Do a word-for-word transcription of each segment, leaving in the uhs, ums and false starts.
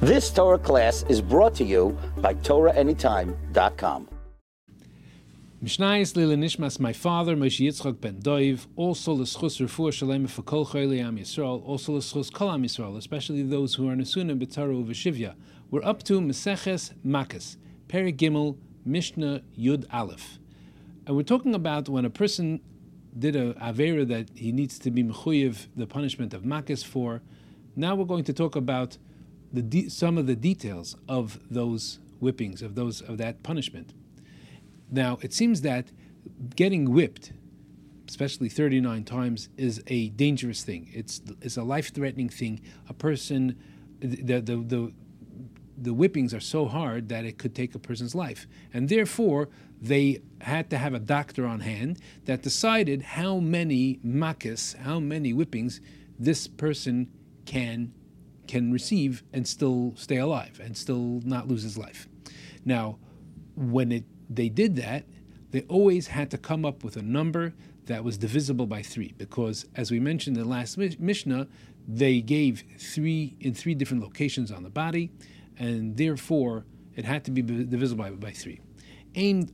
This Torah class is brought to you by Torah Anytime dot com. Mishnayos Lila Nishmas, my father, Moshe Yitzchak ben Doiv, also l'schus refuah shalem for kol chayli am Yisrael, also l'schus kol am Yisrael, especially those who are nesunim b'taro v'shivya. We're up to Meseches Makkos, Perek Gimel, Mishnah Yud Aleph. And we're talking about when a person did a avera that he needs to be mechuyev the punishment of Makkos for. Now we're going to talk about the de- some of the details of those whippings, of those of that punishment. Now, it seems that getting whipped, especially thirty-nine times, is a dangerous thing. It's it's a life-threatening thing. A person, the the the the whippings are so hard that it could take a person's life, and therefore they had to have a doctor on hand that decided how many makkos, how many whippings this person can can receive and still stay alive and still not lose his life. Now, when it they did that, they always had to come up with a number that was divisible by three, because as we mentioned in the last Mishnah, they gave three in three different locations on the body, and therefore it had to be divisible by, by three. They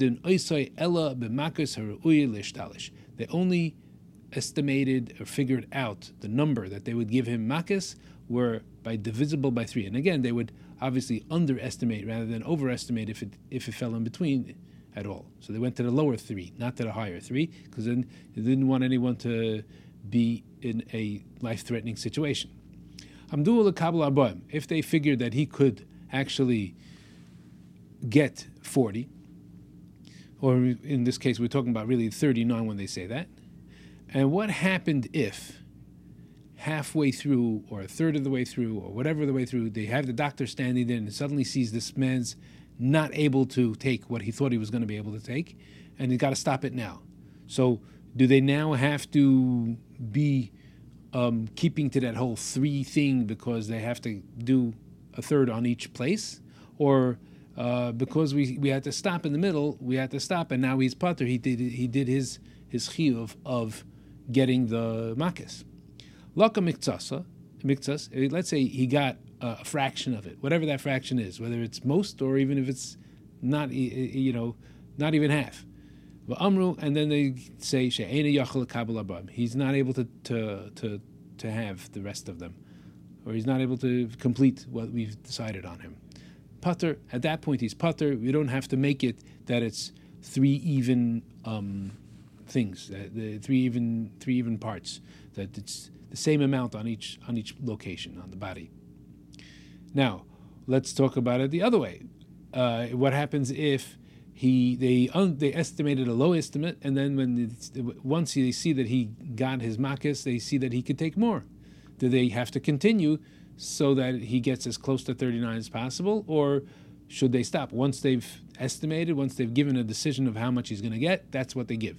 only estimated or figured out the number that they would give him makkos were by divisible by three. And again, they would obviously underestimate rather than overestimate if it if it fell in between at all. So they went to the lower three, not to the higher three, because then they didn't want anyone to be in a life-threatening situation. If they figured that he could actually get forty, or in this case we're talking about really thirty-nine when they say that, and what happened if halfway through or a third of the way through or whatever the way through, they have the doctor standing there and suddenly sees this man's not able to take what he thought he was going to be able to take, and he's got to stop it now. So do they now have to be um, keeping to that whole three thing because they have to do a third on each place? Or uh, because we we had to stop in the middle, we had to stop, and now he's pater, he did he did his, his chiyuv of getting the makkos. Laka miktsasa, miktsas, let's say he got a fraction of it, whatever that fraction is, whether it's most or even if it's not, you know, not even half. Amru, and then they say she'ena yachal kabel abam. He's not able to, to to to have the rest of them, or he's not able to complete what we've decided on him. Pater, at that point he's pater. We don't have to make it that it's three even um, things, uh, the three even three even parts. That it's the same amount on each on each location on the body. Now, let's talk about it the other way. Uh, what happens if he they un, they estimated a low estimate, and then when it's, once they see that he got his makkos, they see that he could take more? Do they have to continue so that he gets as close to thirty-nine as possible, or should they stop once they've estimated, once they've given a decision of how much he's going to get? That's what they give.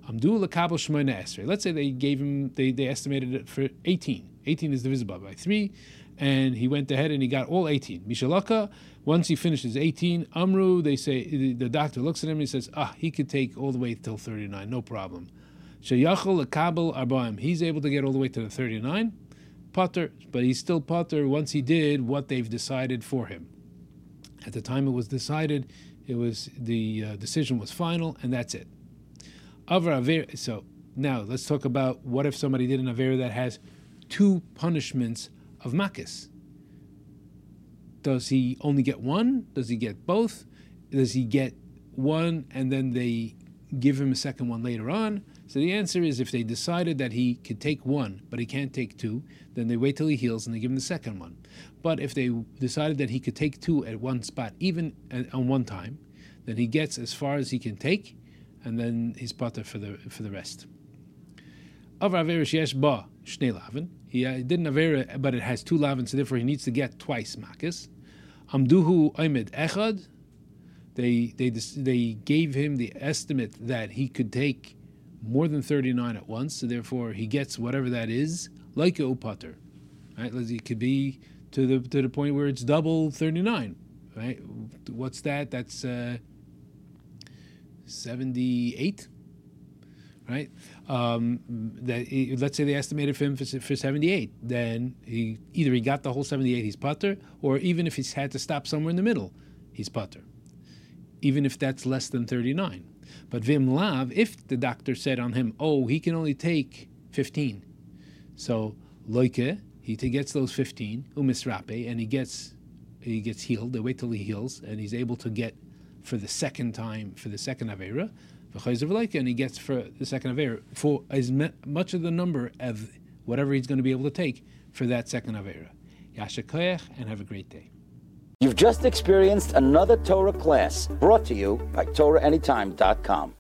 Let's say they gave him, they, they estimated it for eighteen. eighteen is divisible by three, and he went ahead and he got all eighteen. Mishalaka, once he finishes eighteen, Amru, they say, the doctor looks at him and he says, ah, he could take all the way till thirty-nine, no problem. Sheyachal lekabel arbaim, he's able to get all the way to the thirty-nine, pater, but he's still pater once he did what they've decided for him. At the time it was decided, it was the uh, decision was final, and that's it. So now let's talk about what if somebody did an avera that has two punishments of makkos. Does he only get one? Does he get both? Does he get one and then they give him a second one later on? So the answer is, if they decided that he could take one but he can't take two, then they wait till he heals and they give him the second one. But if they decided that he could take two at one spot, even at, on one time, then he gets as far as he can take, and then he's pater for the for the rest. Avar avera sheyesh ba shnei lavin. He uh, did an avera, but it has two lavin, so therefore he needs to get twice makkos. Amduhu oimed echad. They they they gave him the estimate that he could take more than thirty-nine at once, so therefore he gets whatever that is, like a pater. Right? It could be to the to the point where it's double thirty-nine. Right? What's that? That's uh, seventy-eight, right? Um, that he, let's say they estimated for him for, for seventy-eight. Then he either he got the whole seventy-eight, he's putter, or even if he's had to stop somewhere in the middle, he's putter. Even if that's less than thirty-nine. But Vim Lav, if the doctor said on him, oh, he can only take fifteen. So Loike, he gets those fifteen, umisrape, and he gets he gets healed. They wait till he heals, and he's able to get for the second time, for the second Avera, and he gets for the second Avera, for as much of the number of whatever he's going to be able to take for that second Avera. Yasher koach, and have a great day. You've just experienced another Torah class brought to you by Torah Anytime dot com.